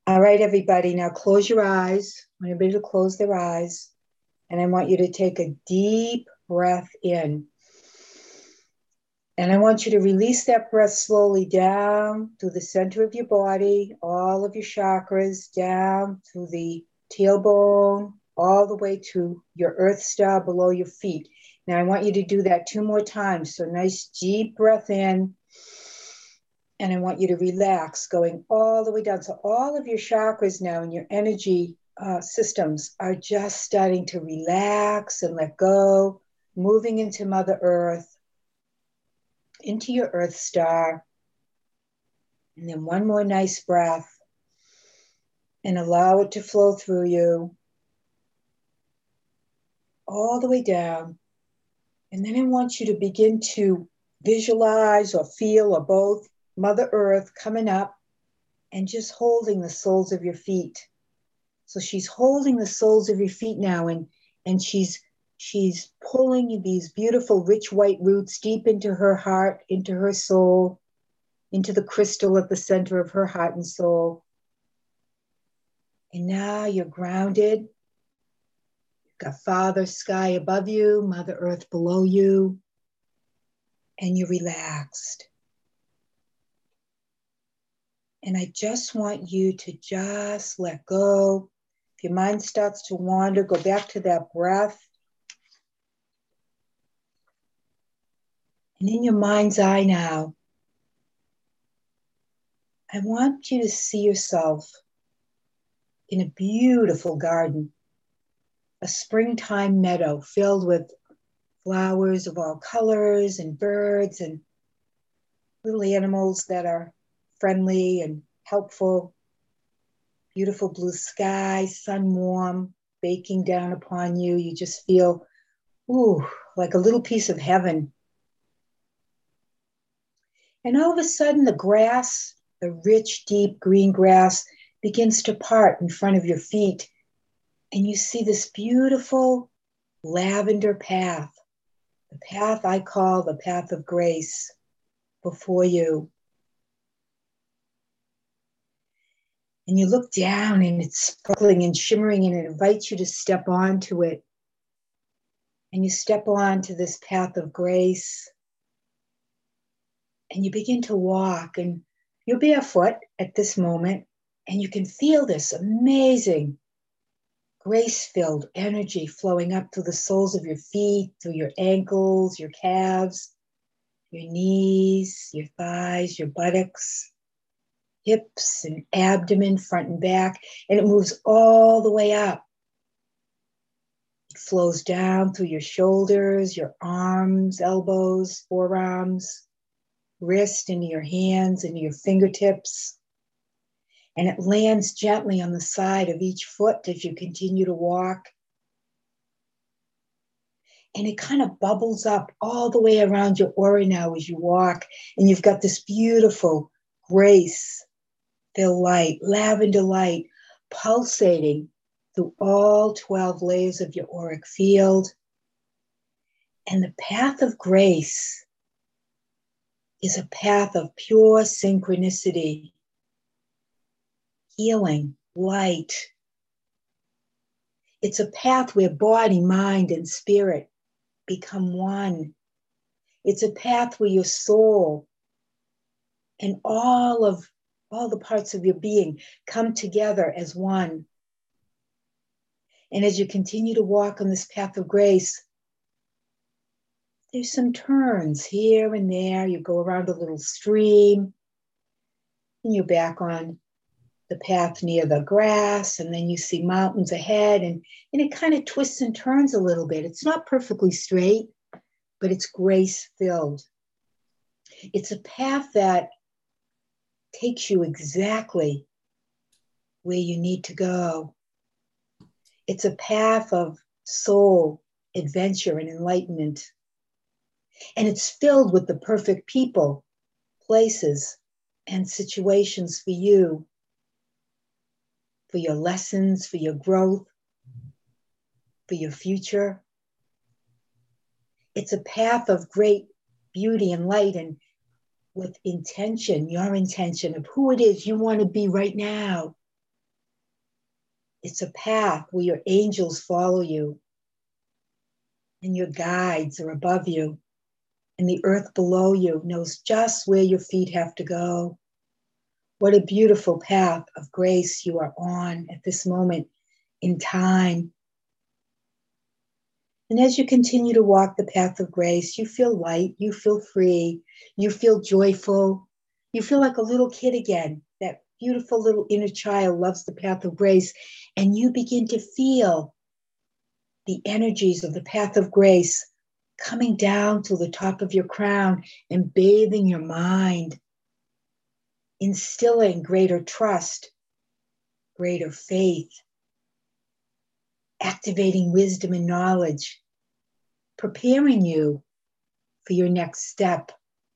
All right, everybody, now close your eyes. I want everybody to close their eyes. And I want you to take a deep breath in. And I want you to release that breath slowly down through the center of your body, all of your chakras, down through the tailbone, all the way to your earth star below your feet. Now, I want you to do that 2 more times. So, nice deep breath in. And I want you to relax, going all the way down. So all of your chakras now and your energy systems are just starting to relax and let go, moving into Mother Earth, into your Earth star. And then one more nice breath and allow it to flow through you all the way down. And then I want you to begin to visualize or feel or both Mother Earth coming up and just holding the soles of your feet. So she's holding the soles of your feet now, and she's pulling these beautiful, rich white roots deep into her heart, into her soul, into the crystal at the center of her heart and soul. And now you're grounded. You've got Father Sky above you, Mother Earth below you, and you're relaxed. And I just want you to just let go. If your mind starts to wander, go back to that breath. And in your mind's eye now, I want you to see yourself in a beautiful garden, a springtime meadow filled with flowers of all colors and birds and little animals that are friendly and helpful, beautiful blue sky, sun warm, baking down upon you. You just feel, ooh, like a little piece of heaven. And all of a sudden, the grass, the rich, deep green grass, begins to part in front of your feet. And you see this beautiful lavender path, the path I call the path of grace, before you. And you look down and it's sparkling and shimmering and it invites you to step onto it. And you step onto this path of grace and you begin to walk, and you're barefoot at this moment, and you can feel this amazing grace-filled energy flowing up through the soles of your feet, through your ankles, your calves, your knees, your thighs, your buttocks, hips and abdomen, front and back, and it moves all the way up. It flows down through your shoulders, your arms, elbows, forearms, wrist, into your hands, into your fingertips. And it lands gently on the side of each foot as you continue to walk. And it kind of bubbles up all the way around your aura now as you walk. And you've got this beautiful grace-filled light, lavender light, pulsating through all 12 layers of your auric field. And the path of grace is a path of pure synchronicity, healing, light. It's a path where body, mind, and spirit become one. It's a path where your soul and all the parts of your being come together as one. And as you continue to walk on this path of grace, there's some turns here and there. You go around a little stream, and you're back on the path near the grass, and then you see mountains ahead, and it kind of twists and turns a little bit. It's not perfectly straight, but it's grace-filled. It's a path that takes you exactly where you need to go. It's a path of soul, adventure, and enlightenment. And it's filled with the perfect people, places, and situations for you, for your lessons, for your growth, for your future. It's a path of great beauty and light, and with intention, your intention of who it is you want to be right now. It's a path where your angels follow you and your guides are above you, and the earth below you knows just where your feet have to go. What a beautiful path of grace you are on at this moment in time. And as you continue to walk the path of grace, you feel light, you feel free, you feel joyful, you feel like a little kid again. That beautiful little inner child loves the path of grace, and you begin to feel the energies of the path of grace coming down to the top of your crown and bathing your mind, instilling greater trust, greater faith, activating wisdom and knowledge, preparing you for your next step.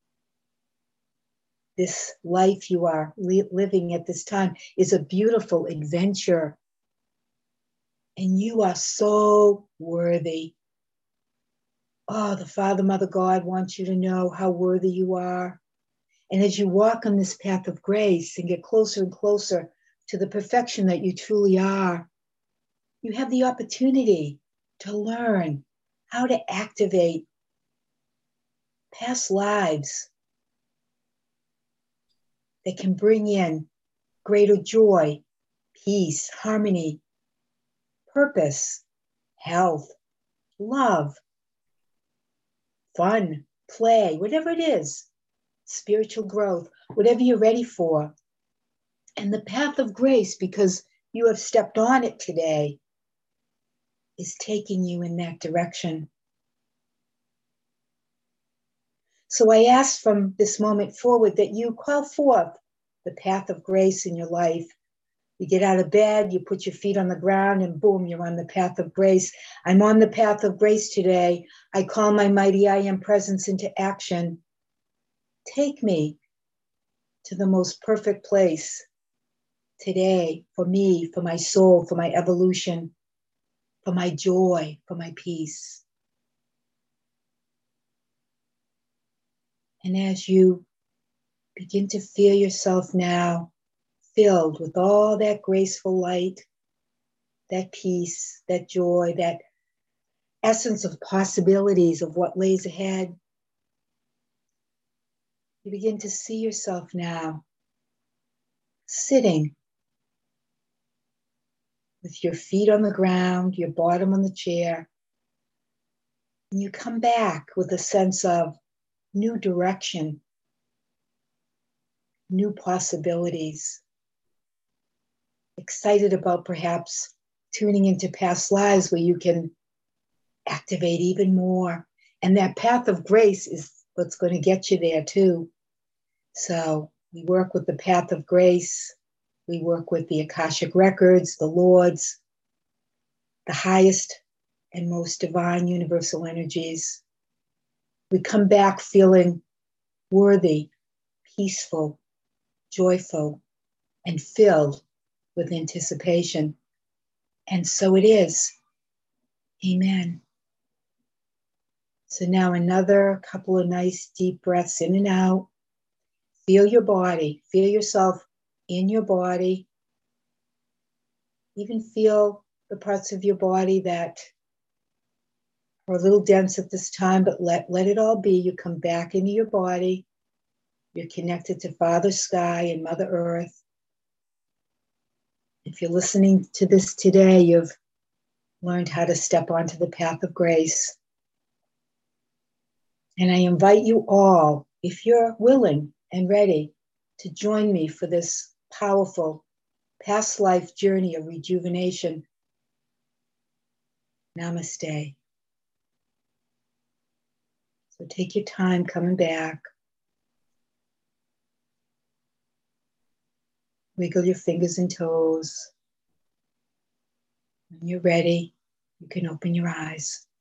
This life you are living at this time is a beautiful adventure, and you are so worthy. Oh, the Father, Mother, God wants you to know how worthy you are. And as you walk on this path of grace and get closer and closer to the perfection that you truly are, you have the opportunity to learn how to activate past lives that can bring in greater joy, peace, harmony, purpose, health, love, fun, play, whatever it is, spiritual growth, whatever you're ready for. And the path of grace, because you have stepped on it today, is taking you in that direction. So I ask from this moment forward that you call forth the path of grace in your life. You get out of bed, you put your feet on the ground, and boom, you're on the path of grace. I'm on the path of grace today. I call my mighty I Am presence into action. Take me to the most perfect place today for me, for my soul, for my evolution, for my joy, for my peace. And as you begin to feel yourself now filled with all that graceful light, that peace, that joy, that essence of possibilities of what lays ahead, you begin to see yourself now sitting with your feet on the ground, your bottom on the chair, and you come back with a sense of new direction, new possibilities, excited about perhaps tuning into past lives where you can activate even more. And that path of grace is what's going to get you there too. So we work with the path of grace. We work with the Akashic records, the Lords, the highest and most divine universal energies. We come back feeling worthy, peaceful, joyful, and filled with anticipation. And so it is. Amen. So now another couple of nice deep breaths in and out. Feel your body. Feel yourself in your body. Even feel the parts of your body that are a little dense at this time, but let it all be. You come back into your body. You're connected to Father Sky and Mother Earth. If you're listening to this today, you've learned how to step onto the path of grace. And I invite you all, if you're willing and ready, to join me for this powerful past life journey of rejuvenation. Namaste. So take your time coming back. Wiggle your fingers and toes. When you're ready, you can open your eyes.